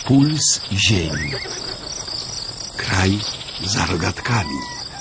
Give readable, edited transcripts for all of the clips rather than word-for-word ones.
Puls ziemi. Kraj za rogatkami.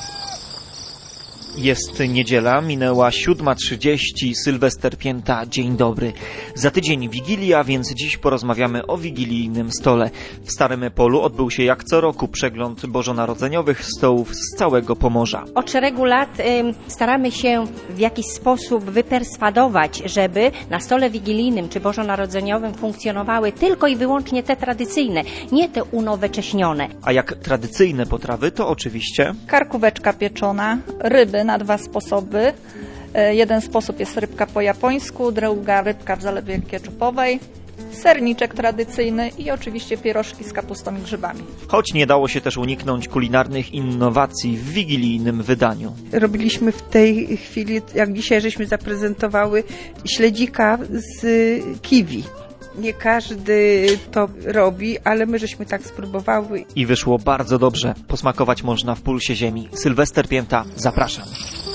Jest niedziela, minęła 7:30, Sylwester Pięta, dzień dobry. Za tydzień Wigilia, więc dziś porozmawiamy o wigilijnym stole. W Starym Polu odbył się jak co roku przegląd bożonarodzeniowych stołów z całego Pomorza. Od szeregu lat staramy się w jakiś sposób wyperswadować, żeby na stole wigilijnym czy bożonarodzeniowym funkcjonowały tylko i wyłącznie te tradycyjne, nie te unowocześnione. A jak tradycyjne potrawy, to oczywiście karkóweczka pieczona, ryby na dwa sposoby. Jeden sposób jest rybka po japońsku, druga rybka w zalewie keczupowej, serniczek tradycyjny i oczywiście pierożki z kapustą i grzybami. Choć nie dało się też uniknąć kulinarnych innowacji w wigilijnym wydaniu. Robiliśmy w tej chwili, jak dzisiaj żeśmy zaprezentowały, śledzika z kiwi. Nie każdy to robi, ale my żeśmy tak spróbowały. I wyszło bardzo dobrze. Posmakować można w Pulsie Ziemi. Sylwester Pięta, zapraszam.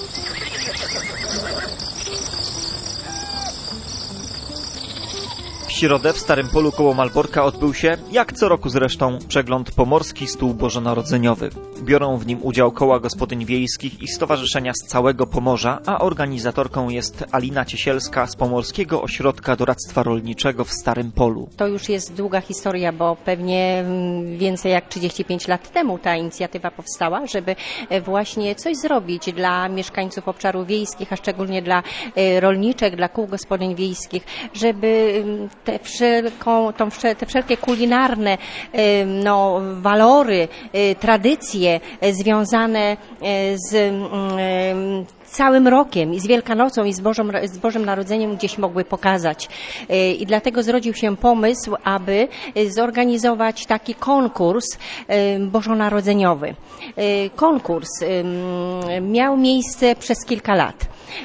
W środę w Starym Polu koło Malborka odbył się, jak co roku zresztą, przegląd Pomorski Stół Bożonarodzeniowy. Biorą w nim udział koła gospodyń wiejskich i stowarzyszenia z całego Pomorza, a organizatorką jest Alina Ciesielska z Pomorskiego Ośrodka Doradztwa Rolniczego w Starym Polu. To już jest długa historia, bo pewnie więcej jak 35 lat temu ta inicjatywa powstała, żeby właśnie coś zrobić dla mieszkańców obszarów wiejskich, a szczególnie dla rolniczek, dla kół gospodyń wiejskich, żeby te wszelkie kulinarne walory, tradycje związane z całym rokiem i z Wielkanocą i z Bożym Narodzeniem gdzieś mogły pokazać. I dlatego zrodził się pomysł, aby zorganizować taki konkurs bożonarodzeniowy. Konkurs miał miejsce przez kilka lat.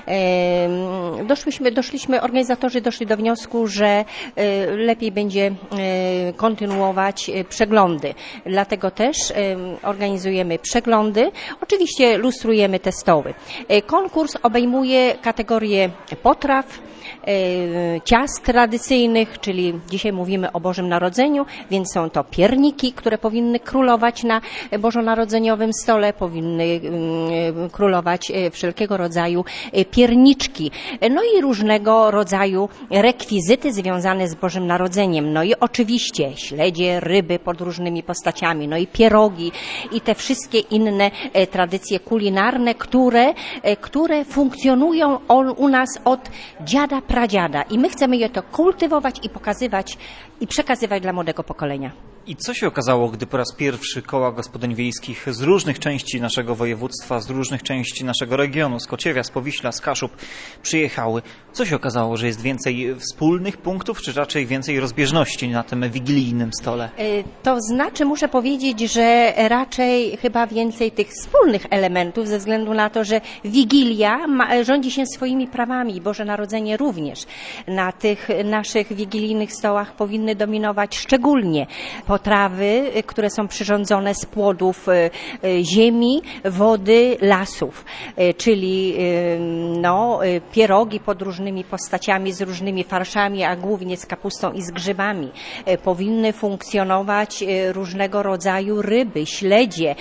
Organizatorzy doszli do wniosku, że lepiej będzie kontynuować przeglądy. Dlatego też organizujemy przeglądy. Oczywiście lustrujemy te stoły. Konkurs obejmuje kategorię potraw, ciast tradycyjnych, czyli dzisiaj mówimy o Bożym Narodzeniu, więc są to pierniki, które powinny królować na bożonarodzeniowym stole, powinny królować wszelkiego rodzaju pierniczki, no i różnego rodzaju rekwizyty związane z Bożym Narodzeniem, no i oczywiście śledzie, ryby pod różnymi postaciami, no i pierogi i te wszystkie inne tradycje kulinarne, które funkcjonują u nas od dziada, pradziada i my chcemy je to kultywować i pokazywać i przekazywać dla młodego pokolenia. I co się okazało, gdy po raz pierwszy koła gospodyń wiejskich z różnych części naszego województwa, z różnych części naszego regionu, z Kociewia, z Powiśla, z Kaszub przyjechały? Co się okazało, że jest więcej wspólnych punktów, czy raczej więcej rozbieżności na tym wigilijnym stole? To znaczy, muszę powiedzieć, że raczej chyba więcej tych wspólnych elementów, ze względu na to, że Wigilia rządzi się swoimi prawami, Boże Narodzenie również. Na tych naszych wigilijnych stołach powinny dominować szczególnie potrawy, które są przyrządzone z płodów ziemi, wody, lasów, czyli pierogi pod różnymi postaciami, z różnymi farszami, a głównie z kapustą i z grzybami. Powinny funkcjonować różnego rodzaju ryby, śledzie.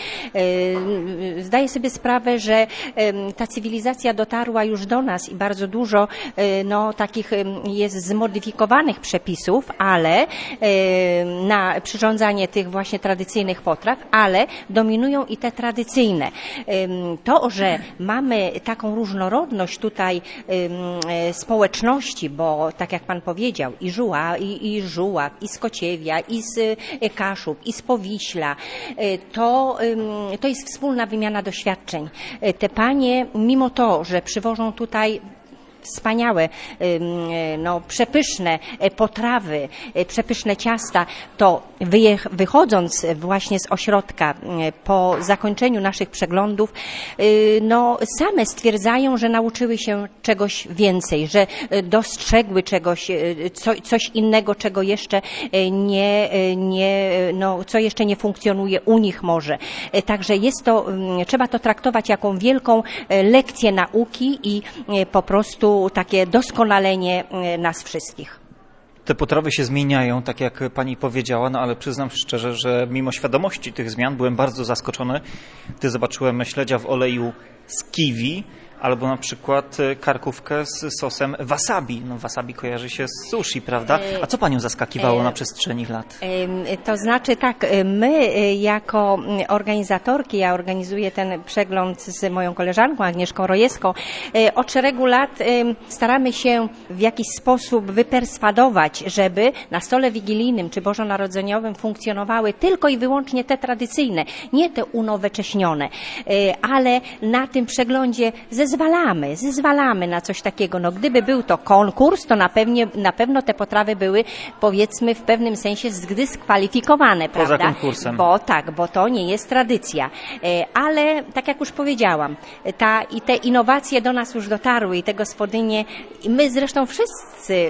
Zdaję sobie sprawę, że ta cywilizacja dotarła już do nas i bardzo dużo takich jest zmodyfikowanych przepisów, ale na przyrządzanie tych właśnie tradycyjnych potraw, ale dominują i te tradycyjne. To, że mamy taką różnorodność tutaj społeczności, bo tak jak Pan powiedział, i Żuław, i z Kociewia, i z Kaszub, i z Powiśla, to jest wspólna wymiana doświadczeń. Te panie, mimo to, że przywożą tutaj wspaniałe, przepyszne potrawy, przepyszne ciasta, to wychodząc właśnie z ośrodka po zakończeniu naszych przeglądów, same stwierdzają, że nauczyły się czegoś więcej, że dostrzegły coś innego, czego jeszcze co jeszcze nie funkcjonuje u nich może. Także trzeba to traktować jako wielką lekcję nauki i po prostu takie doskonalenie nas wszystkich. Te potrawy się zmieniają, tak jak pani powiedziała, no ale przyznam szczerze, że mimo świadomości tych zmian byłem bardzo zaskoczony, gdy zobaczyłem śledzia w oleju z kiwi, albo na przykład karkówkę z sosem wasabi. No wasabi kojarzy się z sushi, prawda? A co panią zaskakiwało na przestrzeni lat? To znaczy tak, my jako organizatorki, ja organizuję ten przegląd z moją koleżanką Agnieszką Rojewską, od szeregu lat staramy się w jakiś sposób wyperswadować, żeby na stole wigilijnym czy bożonarodzeniowym funkcjonowały tylko i wyłącznie te tradycyjne, nie te unowocześnione, ale na tym przeglądzie zezwalamy na coś takiego. No, gdyby był to konkurs, to na pewno te potrawy były, powiedzmy, w pewnym sensie dyskwalifikowane, prawda? Poza konkursem. Bo to nie jest tradycja. Ale, tak jak już powiedziałam, te innowacje do nas już dotarły i te gospodynie, my zresztą wszyscy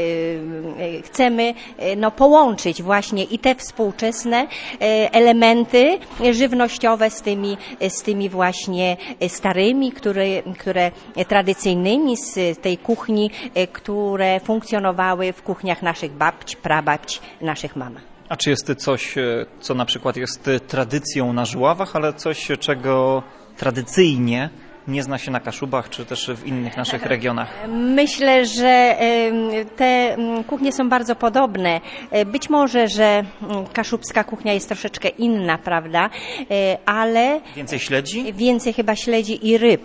chcemy połączyć właśnie i te współczesne elementy żywnościowe z tymi właśnie starymi, które tradycyjnymi z tej kuchni, które funkcjonowały w kuchniach naszych babć, prababć, naszych mam. A czy jest coś, co na przykład jest tradycją na Żuławach, ale coś, czego tradycyjnie nie zna się na Kaszubach, czy też w innych naszych regionach? Myślę, że te kuchnie są bardzo podobne. Być może, że kaszubska kuchnia jest troszeczkę inna, prawda? Ale... Więcej śledzi? Więcej chyba śledzi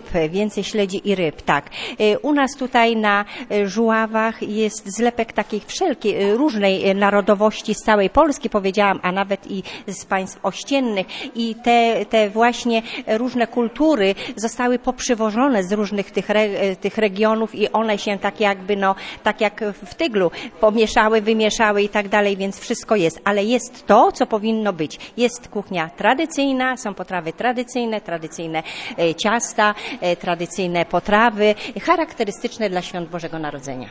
i ryb, tak. U nas tutaj na Żuławach jest zlepek takich różnej narodowości z całej Polski, powiedziałam, a nawet i z państw ościennych. I te właśnie różne kultury zostały poprzywożone z różnych tych regionów i one się tak jakby, tak jak w tyglu, pomieszały, wymieszały i tak dalej, więc wszystko jest. Ale jest to, co powinno być. Jest kuchnia tradycyjna, są potrawy tradycyjne ciasta, tradycyjne potrawy, charakterystyczne dla świąt Bożego Narodzenia.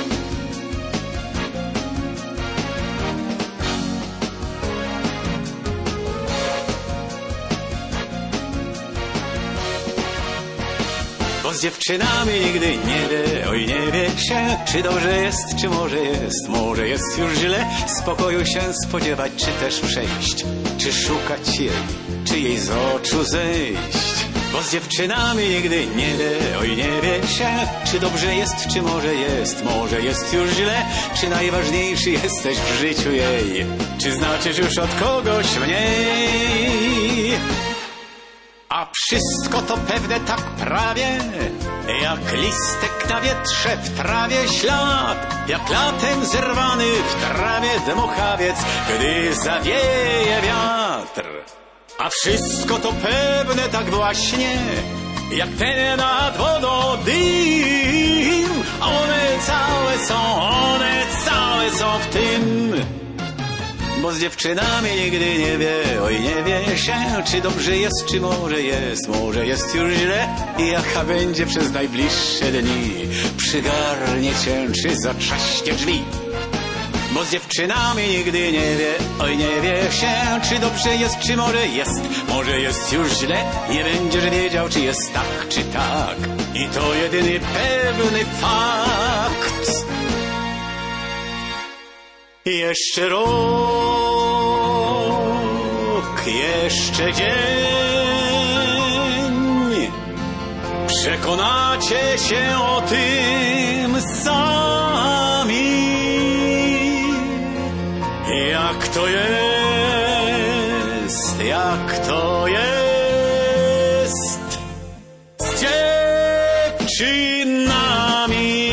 Bo z dziewczynami nigdy nie wie, oj nie wie się, czy dobrze jest, czy może jest już źle, spokoju się spodziewać, czy też przejść, czy szukać jej, czy jej z oczu zejść. Bo z dziewczynami nigdy nie wie, oj nie wie się, czy dobrze jest, czy może jest już źle, czy najważniejszy jesteś w życiu jej, czy znaczysz już od kogoś mniej. A wszystko to pewne tak prawie, jak listek na wietrze w trawie ślad, jak latem zerwany w trawie dmuchawiec, gdy zawieje wiatr. A wszystko to pewne tak właśnie, jak ten nad wodą dym. One całe są w tym. Bo z dziewczynami nigdy nie wie, oj nie wie się, czy dobrze jest, czy może jest już źle, i jaka będzie przez najbliższe dni, przygarnie cię, czy zatrzaśnie drzwi. Bo z dziewczynami nigdy nie wie, oj nie wie się, czy dobrze jest, czy może jest już źle, nie będziesz wiedział, czy jest tak, czy tak, i to jedyny pewny fakt. Jeszcze rok, jeszcze dzień, przekonacie się o tym sami, jak to jest z dziewczynami.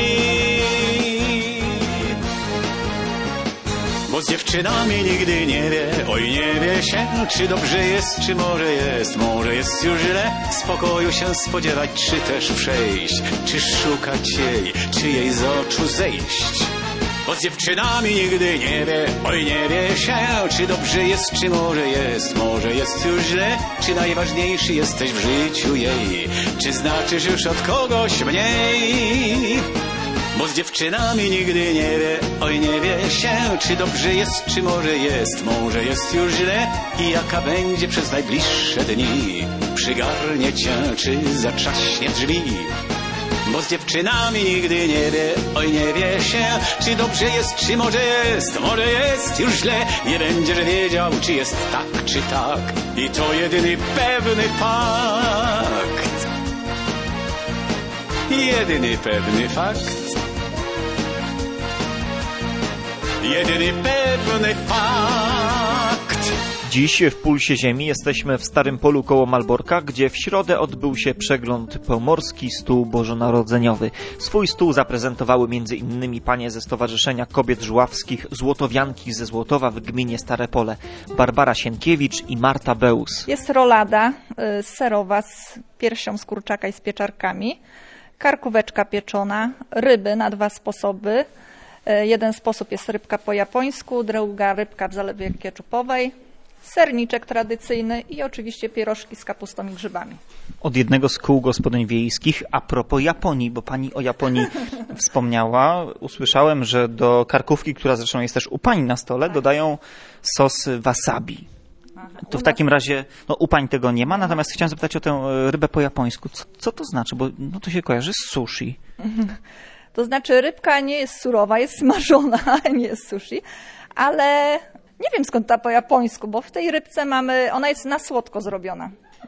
Bo z dziewczynami nigdy nie wie, oj nie wie się, czy dobrze jest, czy może jest już źle, spokoju się spodziewać, czy też przejść, czy szukać jej, czy jej z oczu zejść. Bo z dziewczynami nigdy nie wie, oj nie wie się, czy dobrze jest, czy może jest już źle, czy najważniejszy jesteś w życiu jej, czy znaczysz już od kogoś mniej. Bo z dziewczynami nigdy nie wie, oj nie wie się, czy dobrze jest, czy może jest już źle, i jaka będzie przez najbliższe dni, przygarnie cię, czy zatrzaśnie drzwi. Bo z dziewczynami nigdy nie wie, oj nie wie się, czy dobrze jest, czy może jest już źle. Nie będziesz wiedział, czy jest tak, czy tak. I to jedyny pewny fakt. Jedyny pewny fakt. Jedyny pewny fakt. Dziś w Pulsie Ziemi jesteśmy w Starym Polu koło Malborka, gdzie w środę odbył się przegląd Pomorski Stół Bożonarodzeniowy. Swój stół zaprezentowały m.in. panie ze Stowarzyszenia Kobiet Żuławskich Złotowianki ze Złotowa w gminie Stare Pole, Barbara Sienkiewicz i Marta Beus. Jest rolada serowa z piersią z kurczaka i z pieczarkami, karkóweczka pieczona, ryby na 2 sposoby. Jeden sposób jest rybka po japońsku, druga rybka w zalewie keczupowej, serniczek tradycyjny i oczywiście pierożki z kapustą i grzybami. Od jednego z kół gospodyń wiejskich, a propos Japonii, bo pani o Japonii wspomniała, usłyszałem, że do karkówki, która zresztą jest też u pani na stole, dodają sos wasabi. To w takim razie, no u pań tego nie ma, natomiast chciałem zapytać o tę rybę po japońsku. Co to znaczy? Bo no, to się kojarzy z sushi. To znaczy rybka nie jest surowa, jest smażona, nie jest sushi, ale nie wiem skąd ta po japońsku, bo w tej rybce ona jest na słodko zrobiona.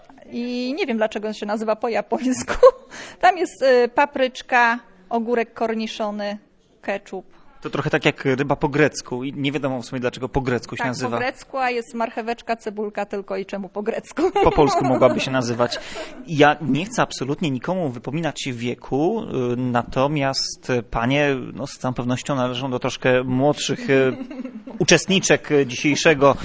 I nie wiem dlaczego się nazywa po japońsku. Tam jest papryczka, ogórek korniszony, ketchup. To trochę tak jak ryba po grecku i nie wiadomo w sumie dlaczego po grecku się tak, nazywa. Po grecku, a jest marcheweczka, cebulka tylko i czemu po grecku? Po polsku mogłaby się nazywać. Ja nie chcę absolutnie nikomu wypominać wieku, natomiast panie no, z całą pewnością należą do troszkę młodszych uczestniczek dzisiejszego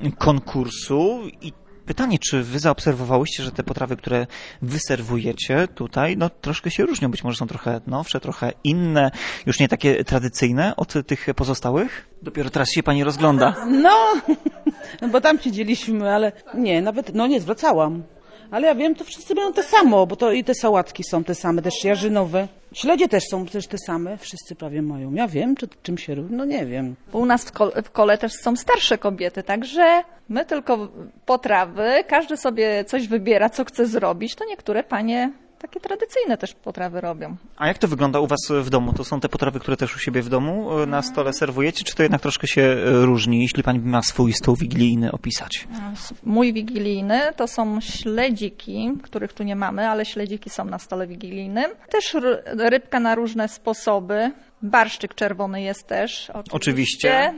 konkursu i pytanie, czy wy zaobserwowałyście, że te potrawy, które wy serwujecie tutaj, no troszkę się różnią, być może są trochę nowsze, trochę inne, już nie takie tradycyjne od tych pozostałych? Dopiero teraz się pani rozgląda. No bo tam siedzieliśmy, ale nie, nawet, nie zwracałam. Ale ja wiem, to wszyscy mają te samo, bo to i te sałatki są te same, też jarzynowe. Śledzie też są też te same, wszyscy prawie mają. Ja wiem, czym się różni, nie wiem. Bo u nas w kole też są starsze kobiety, także my tylko potrawy, każdy sobie coś wybiera, co chce zrobić, to niektóre panie takie tradycyjne też potrawy robią. A jak to wygląda u was w domu? To są te potrawy, które też u siebie w domu na stole serwujecie, czy to jednak troszkę się różni, jeśli pani ma swój stół wigilijny opisać? Mój wigilijny to są śledziki, których tu nie mamy, ale śledziki są na stole wigilijnym. Też rybka na różne sposoby. Barszczyk czerwony jest też. Oczywiście.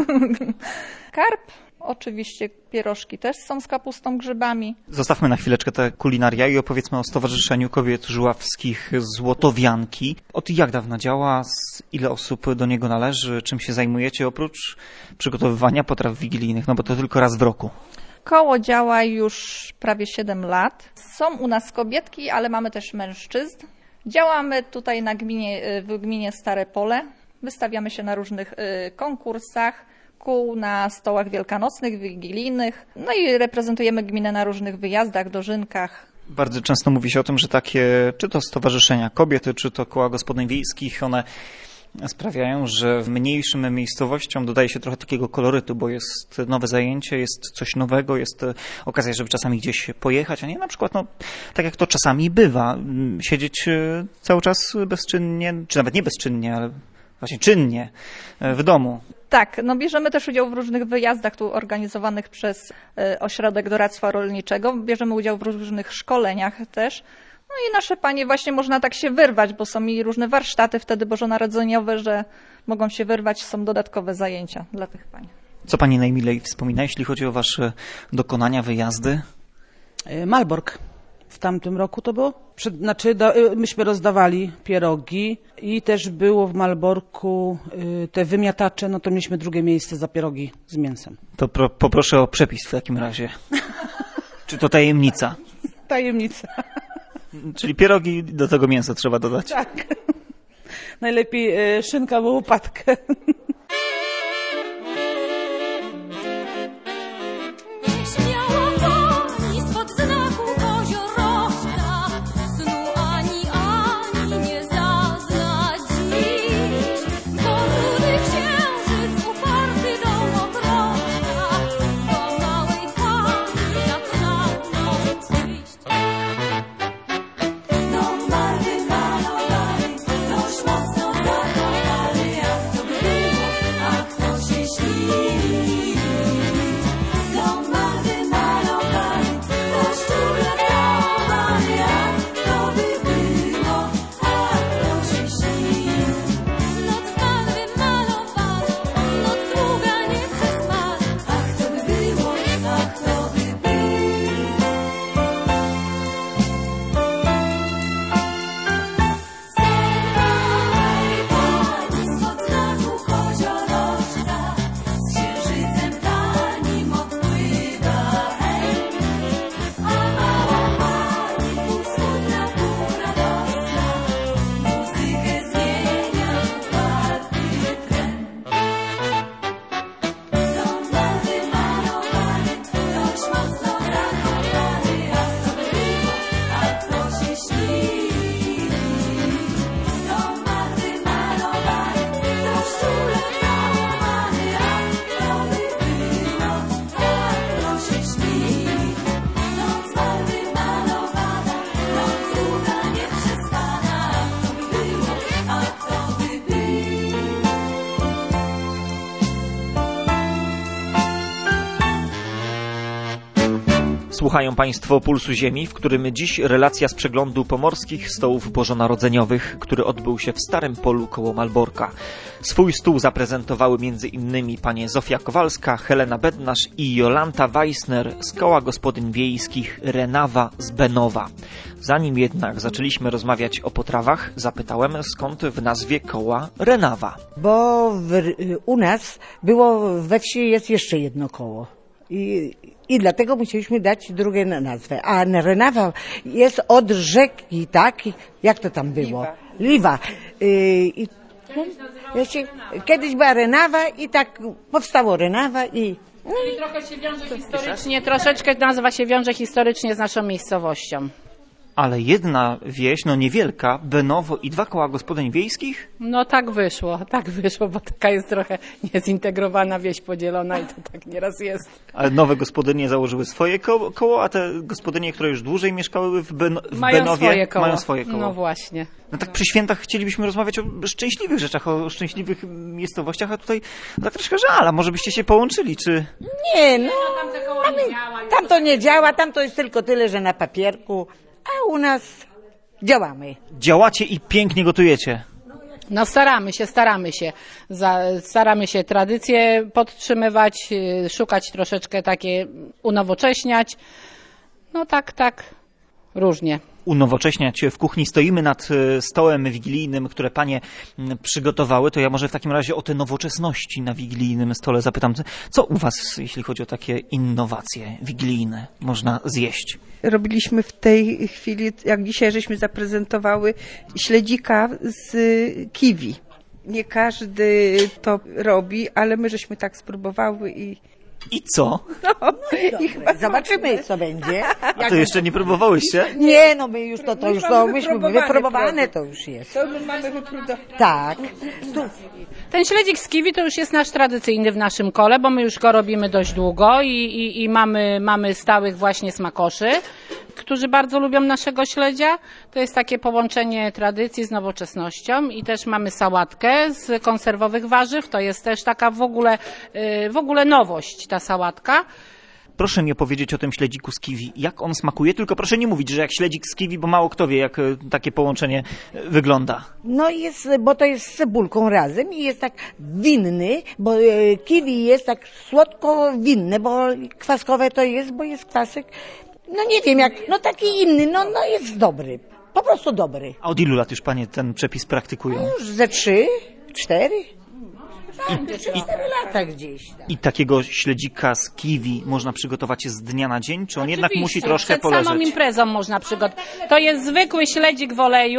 Karp. Oczywiście pierożki też są z kapustą, grzybami. Zostawmy na chwileczkę te kulinaria i opowiedzmy o Stowarzyszeniu Kobiet Żuławskich Złotowianki. Od jak dawna działa? Ile osób do niego należy? Czym się zajmujecie oprócz przygotowywania potraw wigilijnych? No bo to tylko raz w roku. Koło działa już prawie 7 lat. Są u nas kobietki, ale mamy też mężczyzn. Działamy tutaj w gminie Stare Pole. Wystawiamy się na różnych konkursach. Na stołach wielkanocnych, wigilijnych, no i reprezentujemy gminę na różnych wyjazdach, dożynkach. Bardzo często mówi się o tym, że takie, czy to stowarzyszenia kobiety, czy to koła gospodyń wiejskich, one sprawiają, że w mniejszym miejscowościom dodaje się trochę takiego kolorytu, bo jest nowe zajęcie, jest coś nowego, jest okazja, żeby czasami gdzieś pojechać, a nie na przykład, tak jak to czasami bywa, siedzieć cały czas bezczynnie, czy nawet nie bezczynnie, ale właśnie czynnie w domu. Tak, bierzemy też udział w różnych wyjazdach tu organizowanych przez Ośrodek Doradztwa Rolniczego. Bierzemy udział w różnych szkoleniach też. No i nasze panie właśnie można tak się wyrwać, bo są i różne warsztaty wtedy bożonarodzeniowe, że mogą się wyrwać, są dodatkowe zajęcia dla tych pań. Co pani najmilej wspomina, jeśli chodzi o wasze dokonania, wyjazdy? Malbork. W tamtym roku to było? Myśmy rozdawali pierogi i też było w Malborku te wymiatacze, to mieliśmy drugie miejsce za pierogi z mięsem. To poproszę o przepis w takim razie. Czy to tajemnica? Tajemnica. Czyli pierogi do tego mięsa trzeba dodać. Tak. Najlepiej szynka albo łopatkę. Słuchają Państwo Pulsu Ziemi, w którym dziś relacja z przeglądu pomorskich stołów bożonarodzeniowych, który odbył się w Starym Polu koło Malborka. Swój stół zaprezentowały m.in. panie Zofia Kowalska, Helena Bednarz i Jolanta Weissner z Koła Gospodyń Wiejskich Renawa z Benowa. Zanim jednak zaczęliśmy rozmawiać o potrawach, zapytałem, skąd w nazwie koła Renawa. Bo u nas było we wsi jest jeszcze jedno koło. I dlatego musieliśmy dać drugie nazwę. A Renawa jest od rzeki, tak? Jak to tam było? Liwa. Kiedyś była Renawa i tak powstało Renawa i... Czyli trochę się wiąże historycznie, troszeczkę nazwa się wiąże historycznie z naszą miejscowością. Ale jedna wieś, no niewielka, Benowo i 2 koła gospodyń wiejskich? No tak wyszło, bo taka jest trochę niezintegrowana wieś podzielona i to tak nieraz jest. Ale nowe gospodynie założyły swoje koło, a te gospodynie, które już dłużej mieszkały w Benowie, mają swoje koło. No właśnie. No tak przy świętach chcielibyśmy rozmawiać o szczęśliwych rzeczach, o szczęśliwych miejscowościach, a tutaj tak troszkę żal, a może byście się połączyli, czy... Nie, no, tam to nie działa, tam to jest tylko tyle, że na papierku, a u nas działamy. Działacie i pięknie gotujecie. No staramy się. Staramy się tradycje podtrzymywać, szukać troszeczkę takie, unowocześniać. No tak, różnie. Unowocześniać w kuchni. Stoimy nad stołem wigilijnym, które panie przygotowały, to ja może w takim razie o te nowoczesności na wigilijnym stole zapytam, co u was, jeśli chodzi o takie innowacje wigilijne, można zjeść? Robiliśmy w tej chwili, jak dzisiaj żeśmy zaprezentowały, śledzika z kiwi. Nie każdy to robi, ale my żeśmy tak spróbowały i co? No i chyba zobaczymy, co będzie. A to jeszcze nie próbowałyście? Nie, no my już myśmy wypróbowane to już jest. To my mamy wypróbowane. Tak. Ten śledzik z kiwi to już jest nasz tradycyjny w naszym kole, bo my już go robimy dość długo i mamy stałych właśnie smakoszy, którzy bardzo lubią naszego śledzia. To jest takie połączenie tradycji z nowoczesnością i też mamy sałatkę z konserwowych warzyw. To jest też taka w ogóle nowość, ta sałatka. Proszę mi opowiedzieć o tym śledziku z kiwi. Jak on smakuje? Tylko proszę nie mówić, że jak śledzik z kiwi, bo mało kto wie, jak takie połączenie wygląda. No bo to jest z cebulką razem i jest tak winny, bo kiwi jest tak słodko-winne, bo kwaskowe to jest, bo jest kwasek. No nie wiem jak, no taki inny, no jest dobry. Po prostu dobry. A od ilu lat już panie ten przepis praktykują? No już ze 3, 4. 4 lata gdzieś. Tak. I takiego śledzika z kiwi można przygotować z dnia na dzień? Czy on jednak musi troszkę przed poleżeć? Samą imprezą można przygotować. To jest zwykły śledzik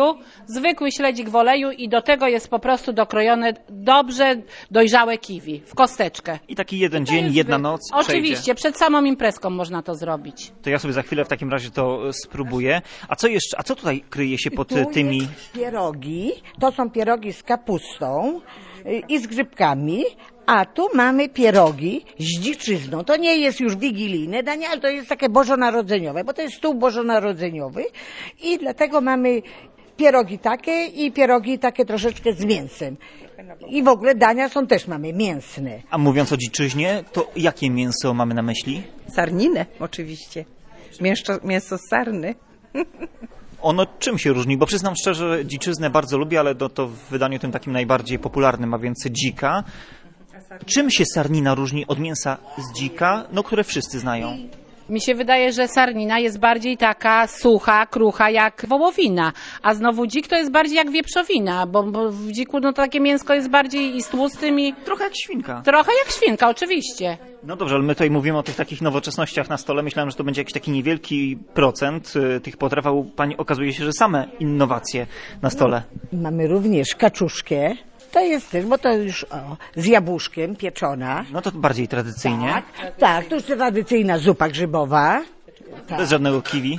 w oleju i do tego jest po prostu dokrojone dobrze dojrzałe kiwi w kosteczkę. I taki jeden dzień, jedna noc Oczywiście, przejdzie. przed samą imprezką można to zrobić. To ja sobie za chwilę w takim razie to spróbuję. A co jeszcze? A co tutaj kryje się pod tymi... Pierogi. To są pierogi z kapustą i z grzybkami, a tu mamy pierogi z dziczyzną. To nie jest już wigilijne danie, ale to jest takie bożonarodzeniowe, bo to jest stół bożonarodzeniowy i dlatego mamy pierogi takie i pierogi takie troszeczkę z mięsem. I w ogóle dania też mamy mięsne. A mówiąc o dziczyźnie, to jakie mięso mamy na myśli? sarninę oczywiście. Mięso z sarny. Ono czym się różni? Bo przyznam szczerze, że dziczyznę bardzo lubię, ale to w wydaniu tym takim najbardziej popularnym, a więc dzika. Czym się sarnina różni od mięsa z dzika, które wszyscy znają? Mi się wydaje, że sarnina jest bardziej taka sucha, krucha jak wołowina, a znowu dzik to jest bardziej jak wieprzowina, bo w dziku to takie mięsko jest bardziej i z tłustym i... Trochę jak świnka. Trochę jak świnka, oczywiście. No dobrze, ale my tutaj mówimy o tych takich nowoczesnościach na stole. Myślałem, że to będzie jakiś taki niewielki procent tych potraw, a u pani okazuje się, że same innowacje na stole. Mamy również kaczuszkę. To jest też, bo to już z jabłuszkiem pieczona. No to bardziej tradycyjnie. Tak, to już tradycyjna zupa grzybowa. Tak. Bez żadnego kiwi.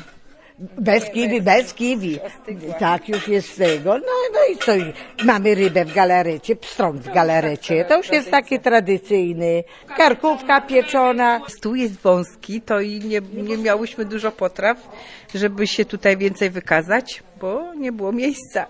Bez kiwi. Tak, już jest z tego. No i co? Mamy rybę w galarecie, pstrąg w galarecie. To już jest taki tradycyjny. Karkówka pieczona. Stół jest wąski, to i nie miałyśmy dużo potraw, żeby się tutaj więcej wykazać, bo nie było miejsca.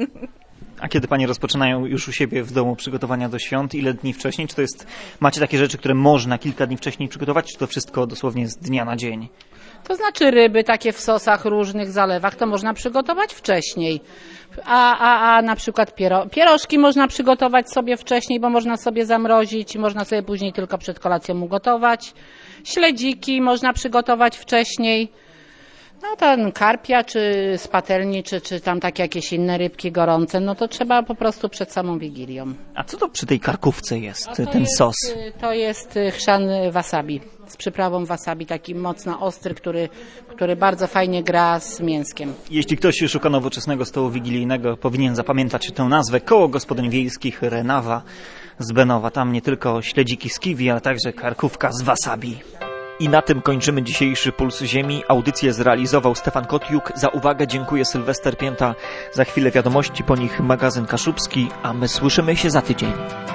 A kiedy panie rozpoczynają już u siebie w domu przygotowania do świąt? Ile dni wcześniej? Czy macie takie rzeczy, które można kilka dni wcześniej przygotować, czy to wszystko dosłownie z dnia na dzień? To znaczy ryby takie w sosach, różnych zalewach, to można przygotować wcześniej. A na przykład pierożki można przygotować sobie wcześniej, bo można sobie zamrozić, można sobie później tylko przed kolacją ugotować. Śledziki można przygotować wcześniej. No ten karpia, czy z patelni, czy tam takie jakieś inne rybki gorące, no to trzeba po prostu przed samą Wigilią. A co to przy tej karkówce jest, ten sos? To jest chrzan wasabi, z przyprawą wasabi, taki mocno ostry, który bardzo fajnie gra z mięskiem. Jeśli ktoś szuka nowoczesnego stołu wigilijnego, powinien zapamiętać tę nazwę. Koło Gospodyń Wiejskich Renawa z Benowa. Tam nie tylko śledziki z kiwi, ale także karkówka z wasabi. I na tym kończymy dzisiejszy Puls Ziemi. Audycję zrealizował Stefan Kotiuk. Za uwagę dziękuję Sylwester Pięta. Za chwilę wiadomości, po nich magazyn Kaszubski, a my słyszymy się za tydzień.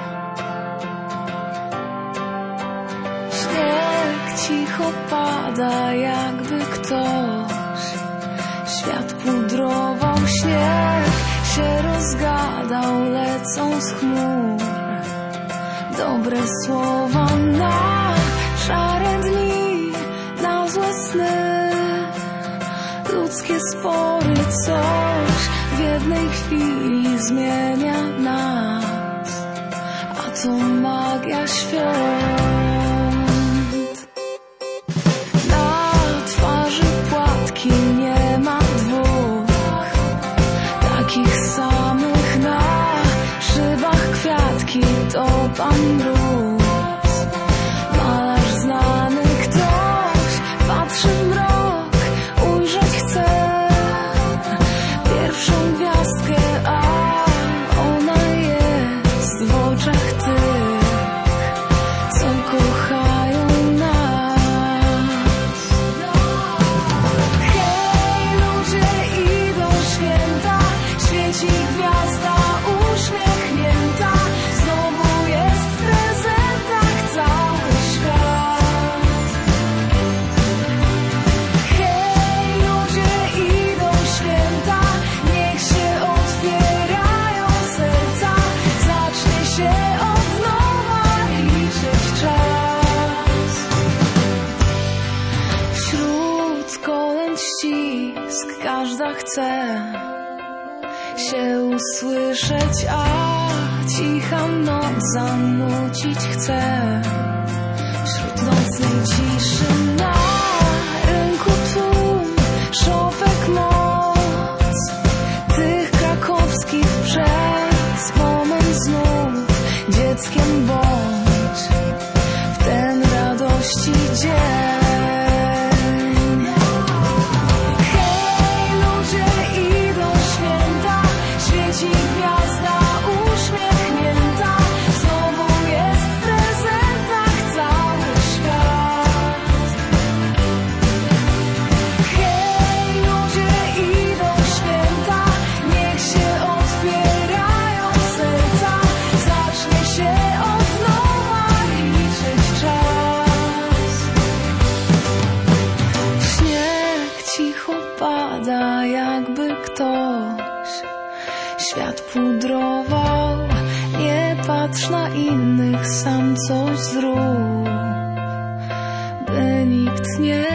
Śnieg cicho pada, jakby ktoś świat pudrował. Śnieg się rozgadał, lecą z chmur dobre słowa na szare dni, na złe sny, ludzkie spory, coś w jednej chwili zmienia nas, a to magia świąt. Na twarzy płatki nie ma dwóch, takich samych, na szybach kwiatki, to Pan Mróz. Malarz znany, ktoś patrzy w mrok, ujrzeć chce pierwszą gwiazdkę, a ona jest w oczach tych, co kochają nas. Hej, ludzie, idą święta, świeci gwiazda uśmiechnięta, znowu jest w prezentach cały świat. Hej, ludzie, idą święta, niech się otwierają serca, zacznie się od nowa liczyć czas. Wśród kolęd ścisk każda chce się usłyszeć, a cicha noc zanucić chce. Wśród nocnej ciszy na rynku tłum, szopek moc tych krakowskich, przez moment znów dzieckiem bądź w ten radości dzień. Hej, ludzie, idą święta, świeci gwiazda uśmiechnięta, znowu jest w prezentach cały świat. Hej, ludzie, idą święta, niech się otwierają serca, zacznie się od nowa liczyć czas. Śnieg cicho pada, jakby ktoś świat pudrował. Nie patrz na innych, sam coś zrób, by nikt nie